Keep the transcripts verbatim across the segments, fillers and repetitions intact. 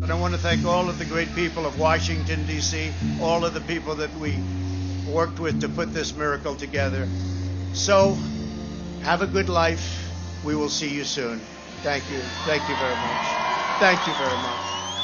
But I want to thank all of the great people of Washington, D C, all of the people that we worked with to put this miracle together. So, have a good life. We will see you soon. Thank you. Thank you very much. Thank you very much.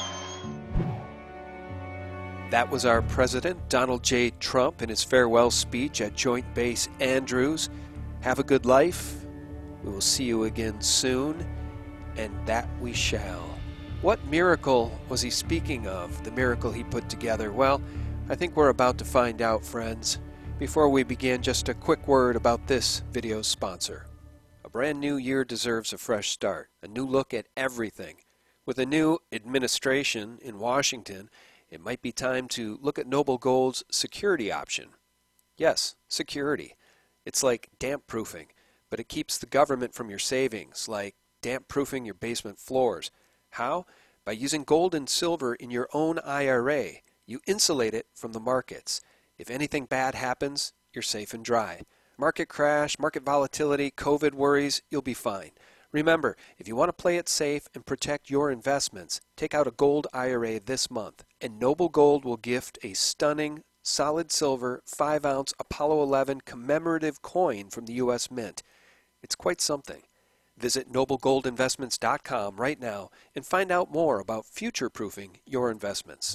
That was our President, Donald J. Trump, in his farewell speech at Joint Base Andrews. Have a good life. We will see you again soon, and that we shall. What miracle was he speaking of, the miracle he put together? Well, I think we're about to find out, friends. Before we begin, just a quick word about this video's sponsor. A brand new year deserves a fresh start, a new look at everything. With a new administration in Washington, it might be time to look at Noble Gold's security option. Yes, security. It's like damp proofing, but it keeps the government from your savings, like damp proofing your basement floors. How? By using gold and silver in your own I R A. You insulate it from the markets. If anything bad happens, you're safe and dry. Market crash, market volatility, COVID worries, you'll be fine. Remember, if you want to play it safe and protect your investments, take out a gold I R A this month, and Noble Gold will gift a stunning, solid silver, five ounce Apollo eleven commemorative coin from the U S Mint. It's quite something. Visit noble gold investments dot com right now and find out more about future-proofing your investments.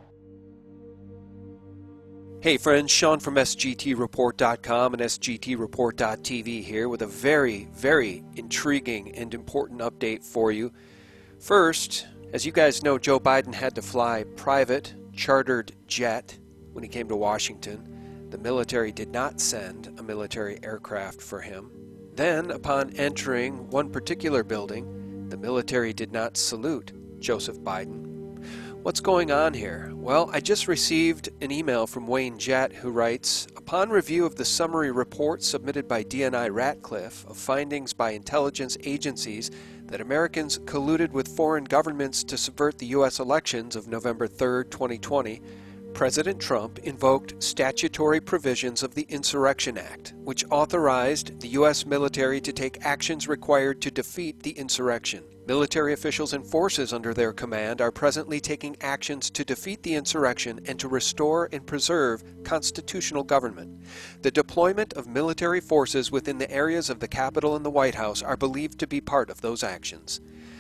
Hey friends, Sean from S G T report dot com and S G T report dot T V here with a very, very intriguing and important update for you. First, as you guys know, Joe Biden had to fly private, chartered jet when he came to Washington. The military did not send a military aircraft for him. Then, upon entering one particular building, the military did not salute Joseph Biden. What's going on here? Well, I just received an email from Wayne Jett who writes, upon review of the summary report submitted by D N I Ratcliffe of findings by intelligence agencies that Americans colluded with foreign governments to subvert the U S elections of November third, twenty twenty, President Trump invoked statutory provisions of the Insurrection Act, which authorized the U S military to take actions required to defeat the insurrection. Military officials and forces under their command are presently taking actions to defeat the insurrection and to restore and preserve constitutional government. The deployment of military forces within the areas of the Capitol and the White House are believed to be part of those actions.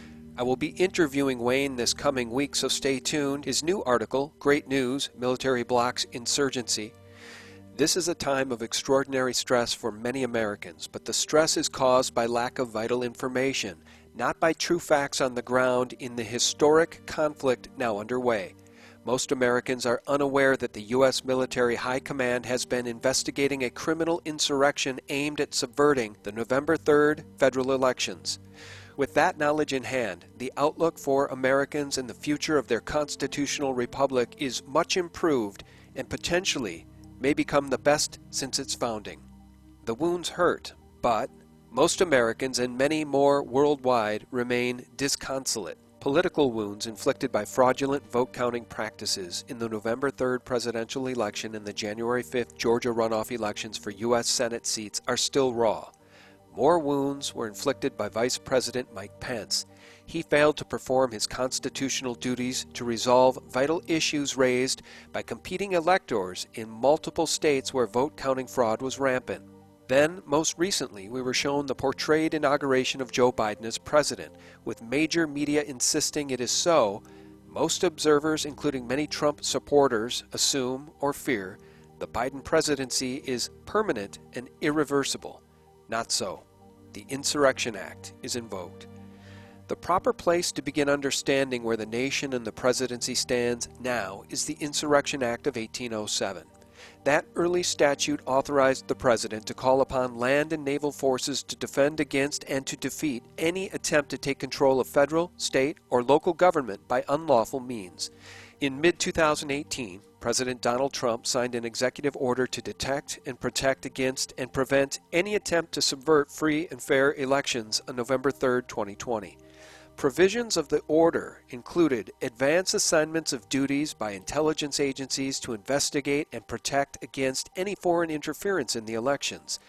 I will be interviewing Wayne this coming week, so stay tuned. His new article, Great News, Military Blocks Insurgency. This is a time of extraordinary stress for many Americans, but the stress is caused by lack of vital information, not by true facts on the ground in the historic conflict now underway. Most Americans are unaware that the U S military high command has been investigating a criminal insurrection aimed at subverting the November third federal elections. With that knowledge in hand, the outlook for Americans and the future of their constitutional republic is much improved and potentially may become the best since its founding. The wounds hurt, but most Americans and many more worldwide remain disconsolate. Political wounds inflicted by fraudulent vote-counting practices in the November third presidential election and the January fifth Georgia runoff elections for U S Senate seats are still raw. More wounds were inflicted by Vice President Mike Pence. He failed to perform his constitutional duties to resolve vital issues raised by competing electors in multiple states where vote-counting fraud was rampant. Then, most recently, we were shown the portrayed inauguration of Joe Biden as president, with major media insisting it is so. Most observers, including many Trump supporters, assume or fear the Biden presidency is permanent and irreversible. Not so. The Insurrection Act is invoked. The proper place to begin understanding where the nation and the presidency stands now is the Insurrection Act of eighteen oh seven. That early statute authorized the president to call upon land and naval forces to defend against and to defeat any attempt to take control of federal, state, or local government by unlawful means. In mid twenty eighteen, President Donald Trump signed an executive order to detect and protect against and prevent any attempt to subvert free and fair elections on November third, twenty twenty. Provisions of the order included advance assignments of duties by intelligence agencies to investigate and protect against any foreign interference in the elections,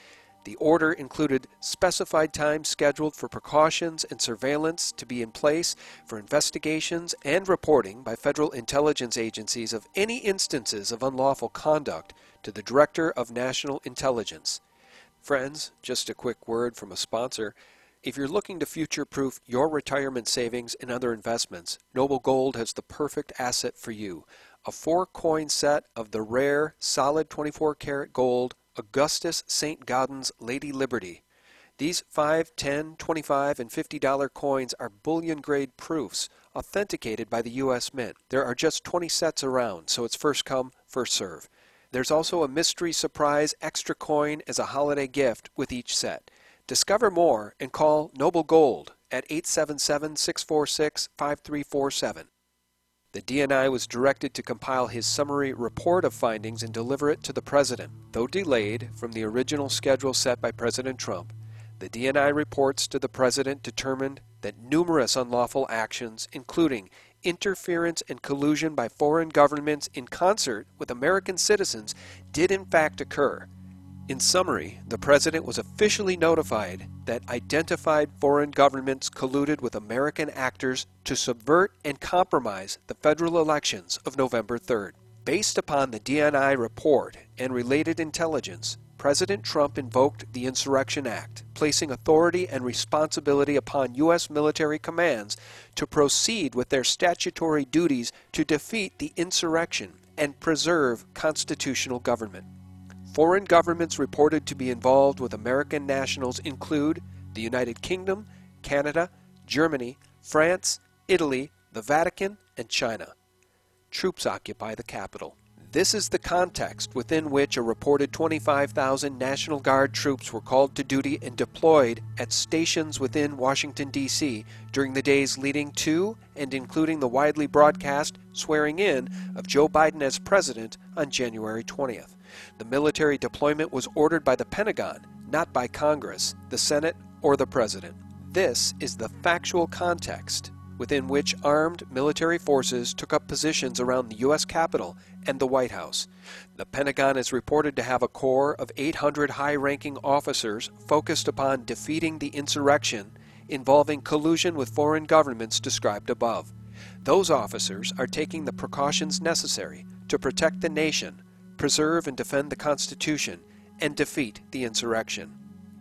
The order included specified times scheduled for precautions and surveillance to be in place for investigations and reporting by federal intelligence agencies of any instances of unlawful conduct to the Director of National Intelligence. Friends, just a quick word from a sponsor. If you're looking to future-proof your retirement savings and other investments, Noble Gold has the perfect asset for you. A four-coin set of the rare, solid twenty-four karat gold Augustus Saint Gaudens Lady Liberty. These five, ten, twenty-five, and fifty dollar coins are bullion-grade proofs, authenticated by the U S Mint. There are just twenty sets around, so it's first come, first serve. There's also a mystery surprise extra coin as a holiday gift with each set. Discover more and call Noble Gold at eight seven seven, six four six, five three four seven. The D N I was directed to compile his summary report of findings and deliver it to the President. Though delayed from the original schedule set by President Trump, the D N I reports to the President determined that numerous unlawful actions, including interference and collusion by foreign governments in concert with American citizens, did in fact occur. In summary, the President was officially notified that identified foreign governments colluded with American actors to subvert and compromise the federal elections of November third. Based upon the D N I report and related intelligence, President Trump invoked the Insurrection Act, placing authority and responsibility upon U S military commands to proceed with their statutory duties to defeat the insurrection and preserve constitutional government. Foreign governments reported to be involved with American nationals include the United Kingdom, Canada, Germany, France, Italy, the Vatican, and China. Troops occupy the capital. This is the context within which a reported twenty-five thousand National Guard troops were called to duty and deployed at stations within Washington, D C during the days leading to and including the widely broadcast swearing in of Joe Biden as president on January twentieth. The military deployment was ordered by the Pentagon, not by Congress, the Senate, or the President. This is the factual context within which armed military forces took up positions around the U S Capitol and the White House. The Pentagon is reported to have a corps of eight hundred high-ranking officers focused upon defeating the insurrection involving collusion with foreign governments described above. Those officers are taking the precautions necessary to protect the nation, preserve and defend the Constitution, and defeat the insurrection.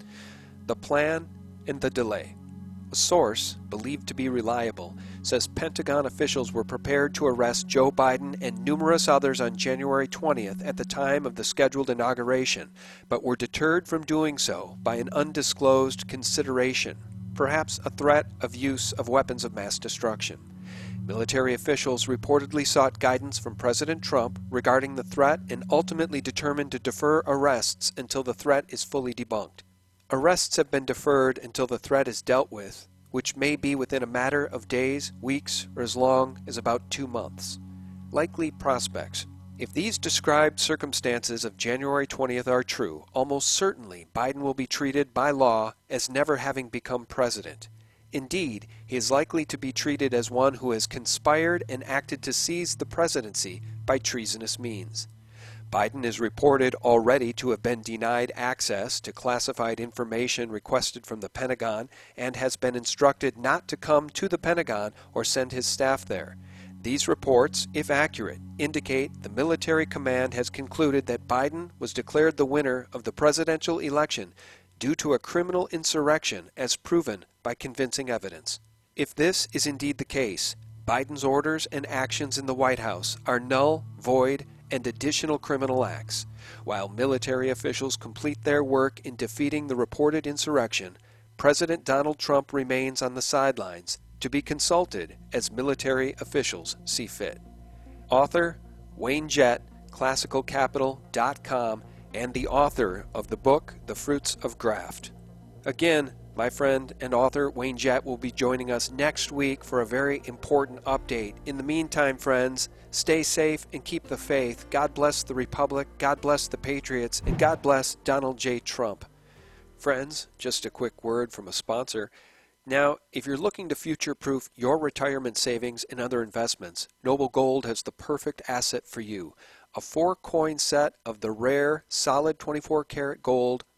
The plan and the delay. A source, believed to be reliable, says Pentagon officials were prepared to arrest Joe Biden and numerous others on January twentieth at the time of the scheduled inauguration, but were deterred from doing so by an undisclosed consideration, perhaps a threat of use of weapons of mass destruction. Military officials reportedly sought guidance from President Trump regarding the threat and ultimately determined to defer arrests until the threat is fully debunked. Arrests have been deferred until the threat is dealt with, which may be within a matter of days, weeks, or as long as about two months. Likely prospects. If these described circumstances of January twentieth are true, almost certainly Biden will be treated by law as never having become president. Indeed, he is likely to be treated as one who has conspired and acted to seize the presidency by treasonous means. Biden is reported already to have been denied access to classified information requested from the Pentagon and has been instructed not to come to the Pentagon or send his staff there. These reports, if accurate, indicate the military command has concluded that Biden was declared the winner of the presidential election due to a criminal insurrection as proven by convincing evidence. If this is indeed the case, Biden's orders and actions in the White House are null, void, and additional criminal acts. While military officials complete their work in defeating the reported insurrection, President Donald Trump remains on the sidelines to be consulted as military officials see fit. Author Wayne Jett, classical capital dot com, and the author of the book The Fruits of Graft. Again, my friend and author Wayne Jett will be joining us next week for a very important update. In the meantime, friends, stay safe and keep the faith. God bless the Republic, God bless the Patriots, and God bless Donald J. Trump. Friends, just a quick word from a sponsor. Now, if you're looking to future-proof your retirement savings and other investments, Noble Gold has the perfect asset for you. A four-coin set of the rare, solid twenty-four karat gold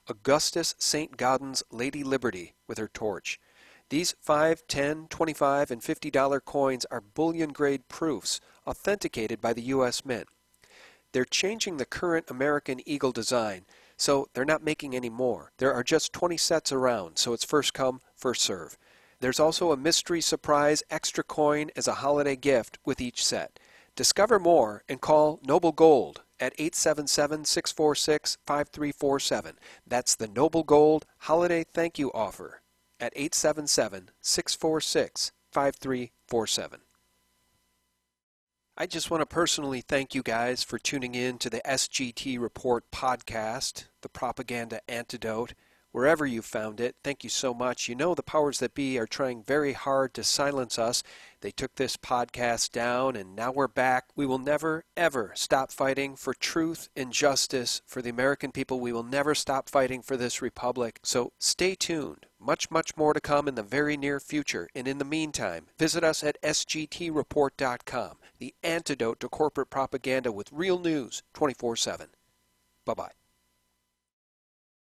Augustus Saint Gaudens Lady Liberty with her torch. These five, ten, twenty-five, and fifty dollar coins are bullion-grade proofs, authenticated by the U S Mint. They're changing the current American Eagle design, so they're not making any more. There are just twenty sets around, so it's first come, first serve. There's also a mystery surprise extra coin as a holiday gift with each set. Discover more and call Noble Gold at eight seven seven, six four six, five three four seven. That's the Noble Gold Holiday Thank You Offer at eight seven seven, six four six, five three four seven. I just want to personally thank you guys for tuning in to the S G T Report podcast, the Propaganda Antidote. Wherever you found it, thank you so much. You know the powers that be are trying very hard to silence us. They took this podcast down, and now we're back. We will never, ever stop fighting for truth and justice for the American people. We will never stop fighting for this republic. So stay tuned. Much, much more to come in the very near future. And in the meantime, visit us at S G T report dot com, the antidote to corporate propaganda with real news twenty-four seven. Bye-bye.